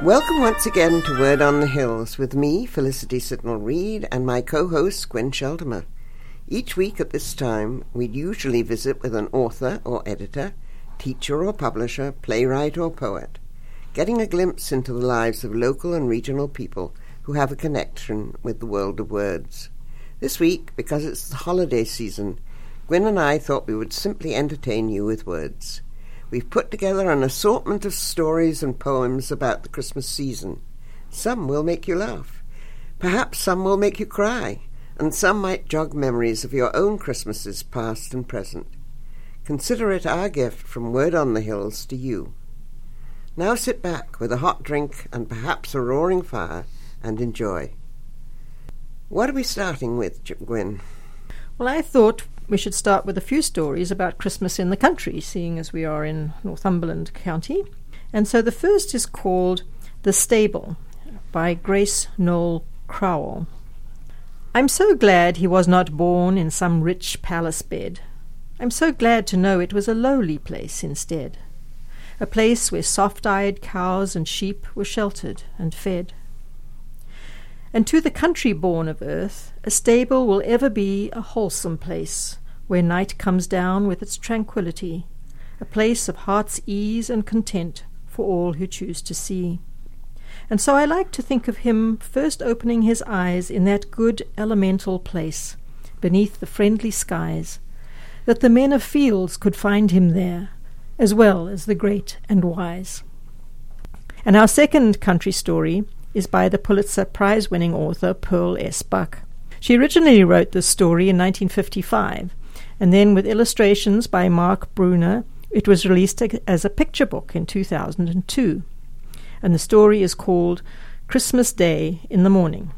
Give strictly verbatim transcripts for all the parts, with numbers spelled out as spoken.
Welcome once again to Word on the Hills with me, Felicity Sitnell-Reid, and my co-host, Gwen Sheltimer. Each week at this time, we'd usually visit with an author or editor, teacher or publisher, playwright or poet, getting a glimpse into the lives of local and regional people who have a connection with the world of words. This week, because it's the holiday season, Gwen and I thought we would simply entertain you with words. We've put together an assortment of stories and poems about the Christmas season. Some will make you laugh. Perhaps some will make you cry, and some might jog memories of your own Christmases past and present. Consider it our gift from Word on the Hills to you. Now sit back with a hot drink and perhaps a roaring fire and enjoy. What are we starting with, Gwen? Well, I thought we should start with a few stories about Christmas in the country, seeing as we are in Northumberland County. And so the first is called The Stable by Grace Noel Crowell. I'm so glad he was not born in some rich palace bed. I'm so glad to know it was a lowly place instead, a place where soft-eyed cows and sheep were sheltered and fed. And to the country born of earth, a stable will ever be a wholesome place, where night comes down with its tranquillity, a place of heart's ease and content for all who choose to see. And so I like to think of him first opening his eyes in that good elemental place, beneath the friendly skies, that the men of fields could find him there, as well as the great and wise. And our second country story is by the Pulitzer Prize-winning author Pearl S. Buck. She originally wrote this story in nineteen fifty-five, and then with illustrations by Mark Bruner, it was released as a picture book in two thousand two. And the story is called Christmas Day in the Morning.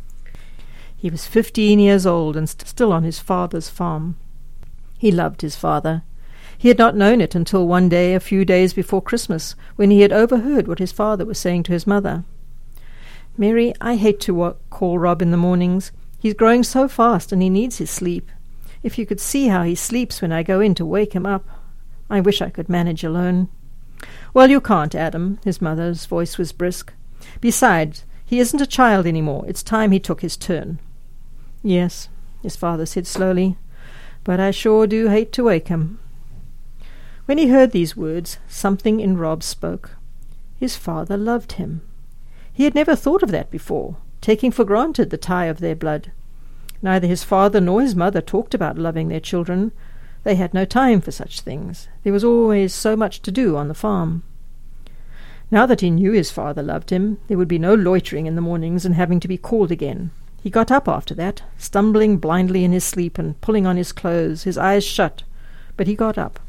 He was fifteen years old and st- still on his father's farm. He loved his father. He had not known it until one day a few days before Christmas, when he had overheard what his father was saying to his mother. "Mary, I hate to wa- call Rob in the mornings. He's growing so fast and he needs his sleep. If you could see how he sleeps when I go in to wake him up. I wish I could manage alone." "Well, you can't, Adam," his mother's voice was brisk. "Besides, he isn't a child any more. It's time he took his turn." "Yes," his father said slowly, "but I sure do hate to wake him." When he heard these words, something in Rob spoke. His father loved him. He had never thought of that before, taking for granted the tie of their blood. Neither his father nor his mother talked about loving their children. They had no time for such things. There was always so much to do on the farm. Now that he knew his father loved him, there would be no loitering in the mornings and having to be called again. He got up after that, stumbling blindly in his sleep and pulling on his clothes, his eyes shut, but he got up.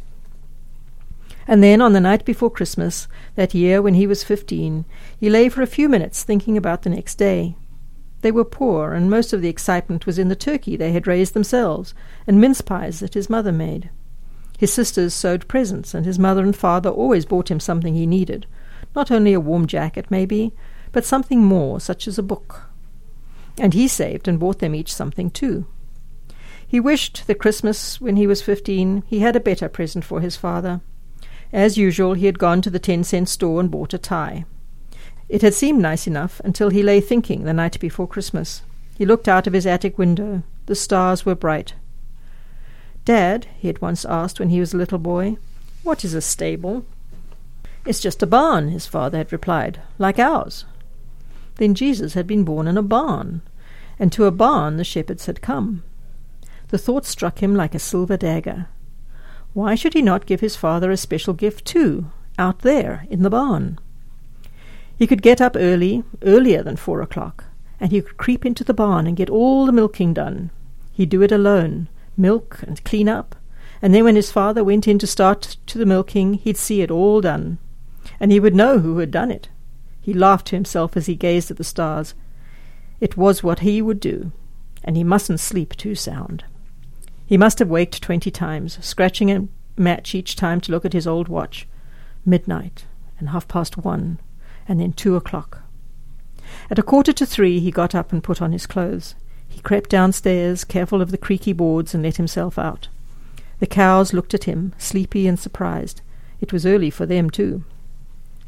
And then, on the night before Christmas, that year when he was fifteen, he lay for a few minutes thinking about the next day. They were poor, and most of the excitement was in the turkey they had raised themselves, and mince pies that his mother made. His sisters sewed presents, and his mother and father always bought him something he needed, not only a warm jacket, maybe, but something more, such as a book. And he saved and bought them each something too. He wished that Christmas, when he was fifteen, he had a better present for his father. As usual, he had gone to the ten-cent store and bought a tie. It had seemed nice enough until he lay thinking the night before Christmas. He looked out of his attic window. The stars were bright. "Dad," he had once asked when he was a little boy, "what is a stable?" "It's just a barn," his father had replied, "like ours." Then Jesus had been born in a barn, and to a barn the shepherds had come. The thought struck him like a silver dagger. Why should he not give his father a special gift too, out there in the barn? He could get up early, earlier than four o'clock, and he could creep into the barn and get all the milking done. He'd do it alone, milk and clean up, and then when his father went in to start to the milking, he'd see it all done, and he would know who had done it. He laughed to himself as he gazed at the stars. It was what he would do, and he mustn't sleep too sound. He must have waked twenty times, scratching a match each time to look at his old watch. Midnight, and half past one, and then two o'clock. At a quarter to three he got up and put on his clothes. He crept downstairs, careful of the creaky boards, and let himself out. The cows looked at him, sleepy and surprised. It was early for them, too.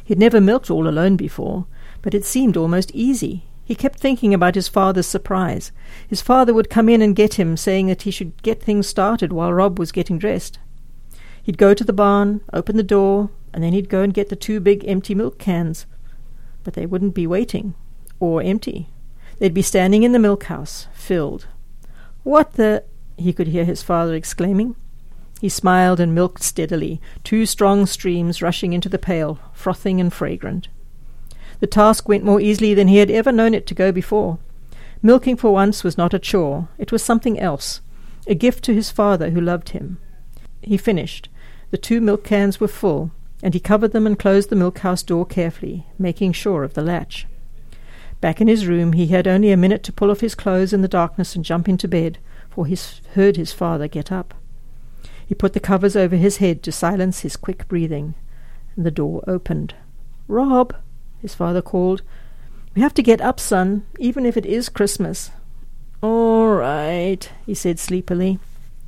He'd never milked all alone before, but it seemed almost easy. He kept thinking about his father's surprise. His father would come in and get him, saying that he should get things started while Rob was getting dressed. He'd go to the barn, open the door, and then he'd go and get the two big empty milk cans. But they wouldn't be waiting, or empty. They'd be standing in the milk house, filled. "What the—" he could hear his father exclaiming. He smiled and milked steadily, two strong streams rushing into the pail, frothing and fragrant. The task went more easily than he had ever known it to go before. Milking for once was not a chore. It was something else, a gift to his father who loved him. He finished. The two milk cans were full, and he covered them and closed the milk house door carefully, making sure of the latch. Back in his room he had only a minute to pull off his clothes in the darkness and jump into bed, for he heard his father get up. He put the covers over his head to silence his quick breathing, and the door opened. "Rob," his father called. "We have to get up, son, even if it is Christmas." "All right," he said sleepily.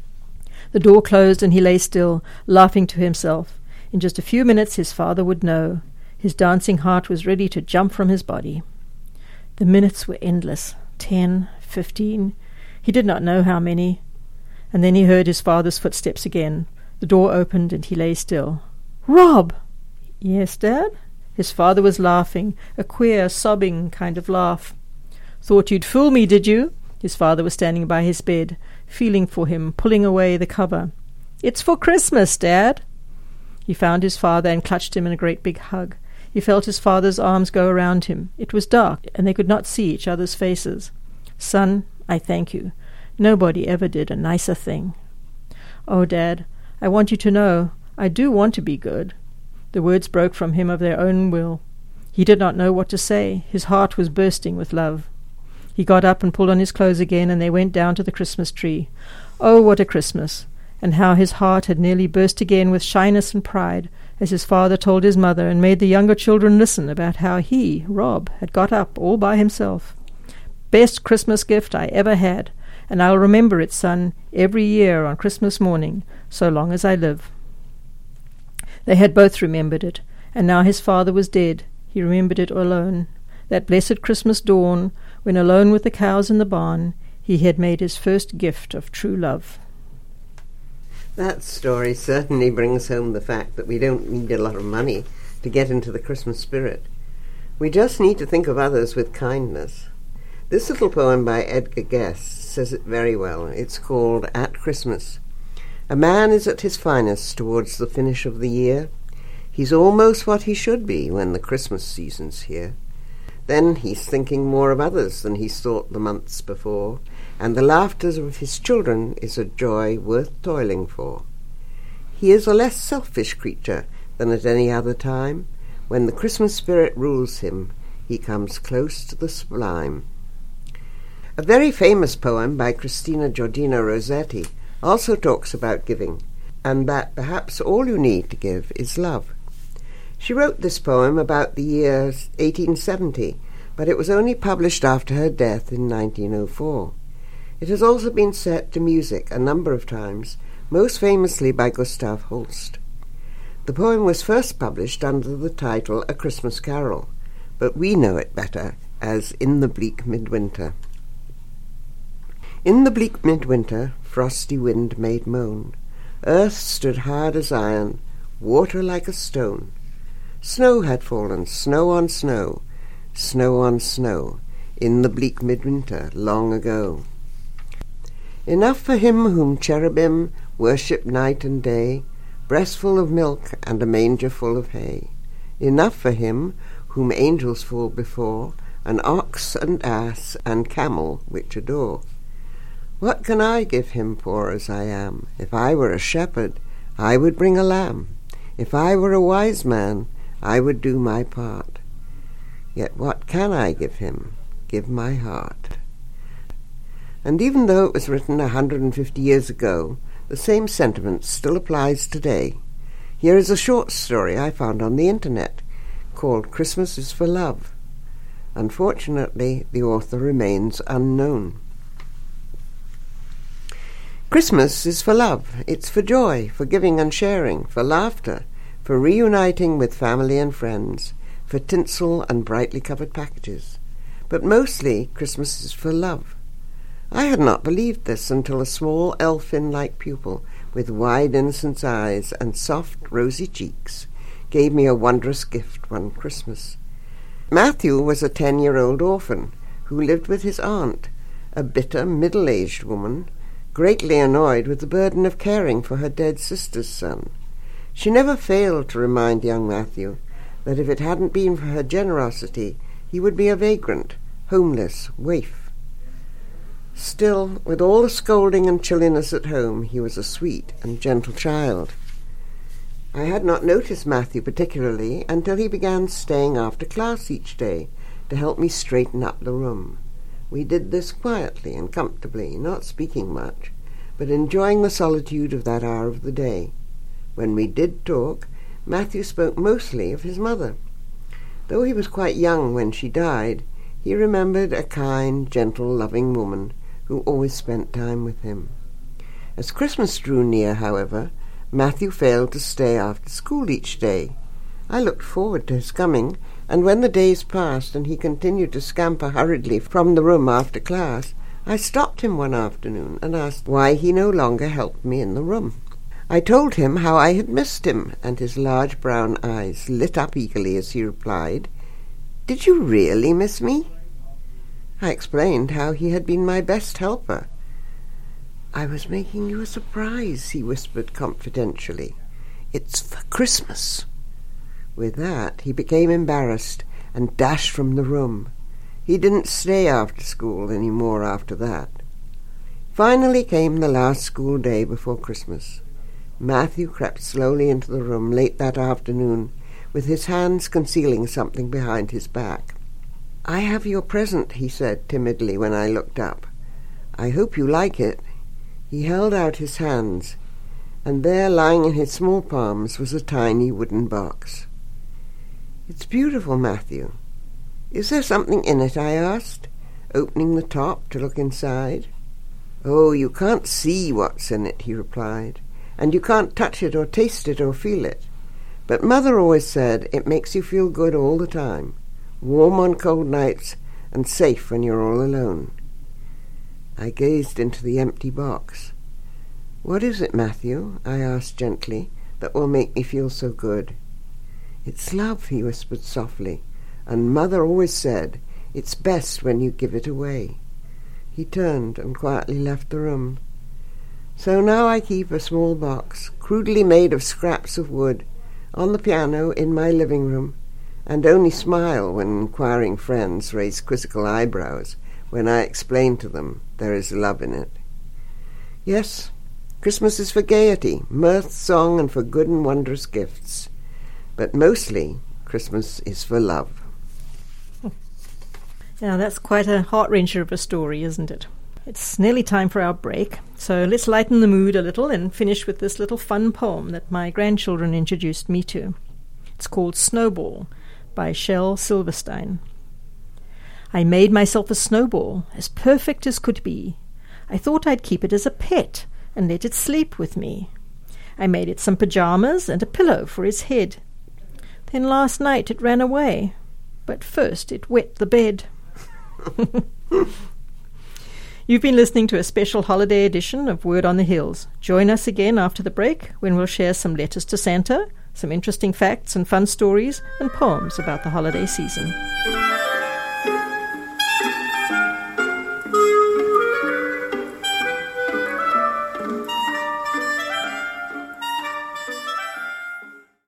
The door closed and he lay still, laughing to himself. In just a few minutes his father would know. His dancing heart was ready to jump from his body. The minutes were endless. Ten, fifteen. He did not know how many. And then he heard his father's footsteps again. The door opened and he lay still. "Rob!" "Yes, Dad?" His father was laughing, a queer, sobbing kind of laugh. "Thought you'd fool me, did you?" His father was standing by his bed, feeling for him, pulling away the cover. "It's for Christmas, Dad." He found his father and clutched him in a great big hug. He felt his father's arms go around him. It was dark, and they could not see each other's faces. "Son, I thank you. Nobody ever did a nicer thing." "Oh, Dad, I want you to know, I do want to be good." The words broke from him of their own will. He did not know what to say. His heart was bursting with love. He got up and pulled on his clothes again, and they went down to the Christmas tree. Oh, what a Christmas! And how his heart had nearly burst again with shyness and pride, as his father told his mother and made the younger children listen about how he, Rob, had got up all by himself. "Best Christmas gift I ever had, and I'll remember it, son, every year on Christmas morning, so long as I live." They had both remembered it, and now his father was dead. He remembered it alone. That blessed Christmas dawn, when alone with the cows in the barn, he had made his first gift of true love. That story certainly brings home the fact that we don't need a lot of money to get into the Christmas spirit. We just need to think of others with kindness. This little poem by Edgar Guest says it very well. It's called At Christmas. A man is at his finest towards the finish of the year. He's almost what he should be when the Christmas season's here. Then he's thinking more of others than he's thought the months before, and the laughter of his children is a joy worth toiling for. He is a less selfish creature than at any other time. When the Christmas spirit rules him, he comes close to the sublime. A very famous poem by Christina Georgina Rossetti also talks about giving, and that perhaps all you need to give is love. She wrote this poem about the year eighteen seventy, but it was only published after her death in nineteen oh four. It has also been set to music a number of times, most famously by Gustav Holst. The poem was first published under the title A Christmas Carol, but we know it better as In the Bleak Midwinter. In the bleak midwinter, frosty wind made moan. Earth stood hard as iron, water like a stone. Snow had fallen, snow on snow, snow on snow, in the bleak midwinter long ago. Enough for him whom cherubim worship night and day, breastful of milk and a manger full of hay. Enough for him whom angels fall before, an ox and ass and camel which adore. What can I give him, poor as I am? If I were a shepherd, I would bring a lamb. If I were a wise man, I would do my part. Yet what can I give him? Give my heart. And even though it was written a hundred and fifty years ago, the same sentiment still applies today. Here is a short story I found on the internet called Christmas is for Love. Unfortunately, the author remains unknown. Christmas is for love. It's for joy, for giving and sharing, for laughter, for for reuniting with family and friends, for tinsel and brightly covered packages. But mostly Christmas is for love. I had not believed this until a small elfin-like pupil with wide innocent eyes and soft rosy cheeks gave me a wondrous gift one Christmas. Matthew was a ten-year-old orphan who lived with his aunt, a bitter, middle-aged woman, greatly annoyed with the burden of caring for her dead sister's son. She never failed to remind young Matthew that if it hadn't been for her generosity, he would be a vagrant, homeless, waif. Still, with all the scolding and chilliness at home, he was a sweet and gentle child. I had not noticed Matthew particularly until he began staying after class each day to help me straighten up the room. We did this quietly and comfortably, not speaking much, but enjoying the solitude of that hour of the day. When we did talk, Matthew spoke mostly of his mother. Though he was quite young when she died, he remembered a kind, gentle, loving woman who always spent time with him. As Christmas drew near, however, Matthew failed to stay after school each day. I looked forward to his coming, and when the days passed and he continued to scamper hurriedly from the room after class, I stopped him one afternoon and asked why he no longer helped me in the room. I told him how I had missed him, and his large brown eyes lit up eagerly as he replied, "Did you really miss me?" I explained how he had been my best helper. "I was making you a surprise," he whispered confidentially. "It's for Christmas." With that, he became embarrassed and dashed from the room. He didn't stay after school any more after that. Finally came the last school day before Christmas. Matthew crept slowly into the room late that afternoon, with his hands concealing something behind his back. "I have your present," he said timidly when I looked up. "I hope you like it." He held out his hands, and there, lying in his small palms, was a tiny wooden box. "It's beautiful, Matthew. Is there something in it?" I asked, opening the top to look inside. "Oh, you can't see what's in it," he replied, "and you can't touch it or taste it or feel it. But Mother always said it makes you feel good all the time, warm on cold nights and safe when you're all alone." I gazed into the empty box. "What is it, Matthew," I asked gently, "that will make me feel so good?" "It's love," he whispered softly, "and Mother always said it's best when you give it away." He turned and quietly left the room. So now I keep a small box, crudely made of scraps of wood, on the piano in my living room, and only smile when inquiring friends raise quizzical eyebrows when I explain to them there is love in it. Yes, Christmas is for gaiety, mirth, song, and for good and wondrous gifts. But mostly, Christmas is for love. Now, that's quite a heart-wrencher of a story, isn't it? It's nearly time for our break, so let's lighten the mood a little and finish with this little fun poem that my grandchildren introduced me to. It's called Snowball by Shel Silverstein. I made myself a snowball, as perfect as could be. I thought I'd keep it as a pet and let it sleep with me. I made it some pajamas and a pillow for his head. Then last night it ran away, but first it wet the bed. You've been listening to a special holiday edition of Word on the Hills. Join us again after the break when we'll share some letters to Santa, some interesting facts and fun stories, and poems about the holiday season.